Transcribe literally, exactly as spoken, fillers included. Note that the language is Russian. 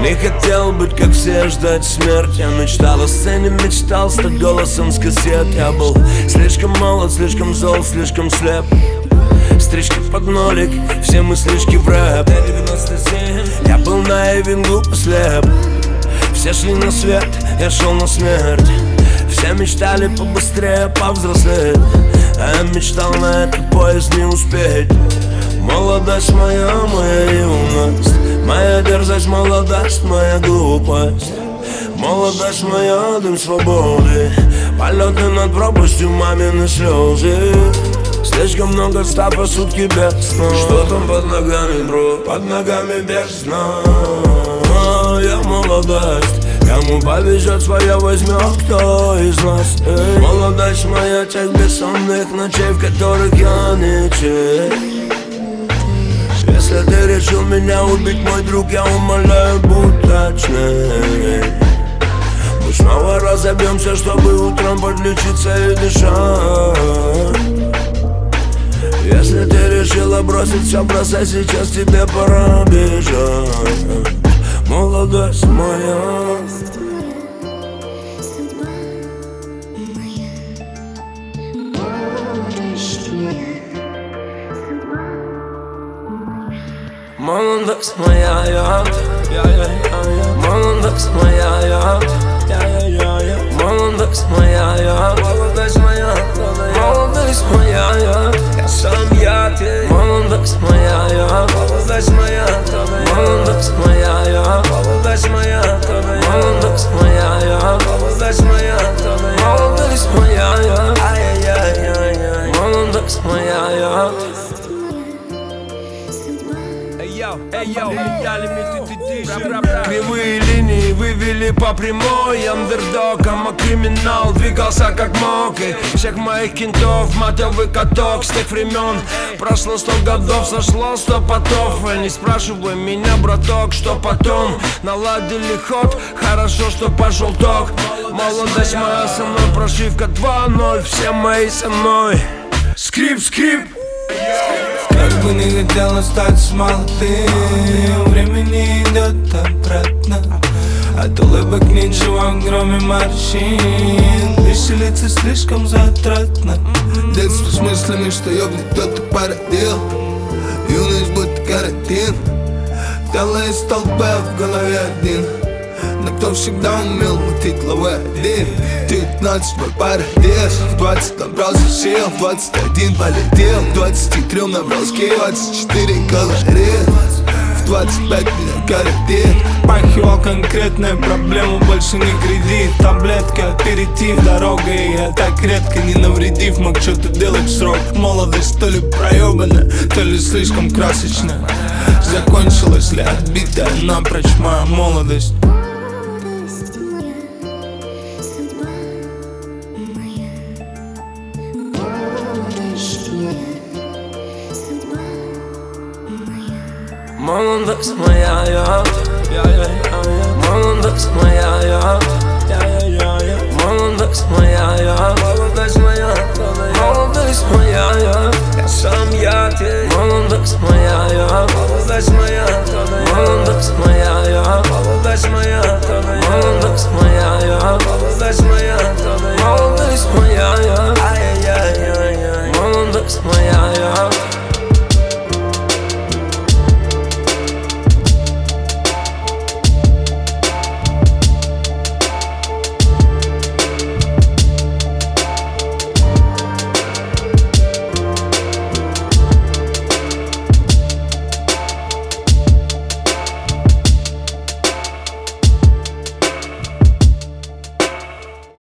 Не хотел быть как все, ждать смерть. Я мечтал о сцене, мечтал стать голосом с кассет. Я был слишком молод, слишком зол, слишком слеп. Стрижки под нолик, все мыслишки в рэп. Я был наивен, глупо слеп. Все шли на свет, я шел на смерть. Все мечтали побыстрее повзрослеть, а я мечтал на этот поезд не успеть. Молодость моя, моя юность, моя дерзость, молодость, моя глупость. Молодость моя, дым свободы, полеты над пропастью, мамины слезы. Слишком много ста по сутки без сна. Что там под ногами, бро? Под ногами бездна. Я молодость, кому повезет, свое возьмет кто из нас. Эй. Молодость моя, тех бессонных ночей, в которых я не чей. Если ты решил меня убить, мой друг, я умоляю, будь точней. Мы снова разобьемся, чтобы утром подлечиться и дышать. Если ты решила бросить все, бросай, сейчас тебе пора бежать. Молодость моя. Молодость моя, я, я, я, я, молодость моя, я, я, я, я, молодость моя, я, молодость моя, молодость моя, я, я сам я, ты, молодость моя, я, молодость моя, молодость моя, я, молодость моя, молодость моя, я, молодость моя, молодость моя, я, ай-яй-яй-яй, молодость моя, я. Кривые линии вывели по прямой. Андердог, а криминал двигался как мог. И всех моих кентов матовый каток. С тех времен прошло сто годов, сошло сто потов. Не спрашивай меня, браток, что потом. Наладили ход, хорошо, что пошел ток. Молодость моя со мной, прошивка два ноль. Все мои со мной. Скрип, скрип. Как бы не хотелось стать молодым, времени идет обратно. От улыбок ничего, кроме морщин. Веселиться слишком затратно. Детство с мыслями, что ёбнет кто-то породил. Юность будто карантин. Тело из толпы, в голове один. Но кто всегда умел мутить главой один. девятнадцать мой парадес, в двадцать набрался сил, в двадцать один полетел, в двадцати трёх набрал скилл, двадцать четыре калорий, в двадцать пять меня карантин. Пахивал конкретная проблема, больше не кредит. Таблетка, аперитив, дорогой. Я так редко, не навредив, мог что-то делать в срок. Молодость то ли проебана, то ли слишком красочная. Закончилась ли отбитая напрочь моя молодость. Молодость моя, я, я, я, я, молодость моя, я, я, я, я, молодость моя, я, молодость моя, молодость моя, я, я сам я, ты, молодость моя, я, молодость моя, молодость моя, я, молодость моя, молодость моя, я, молодость моя, молодость моя, я, ай-яй-яй-яй, молодость моя, я.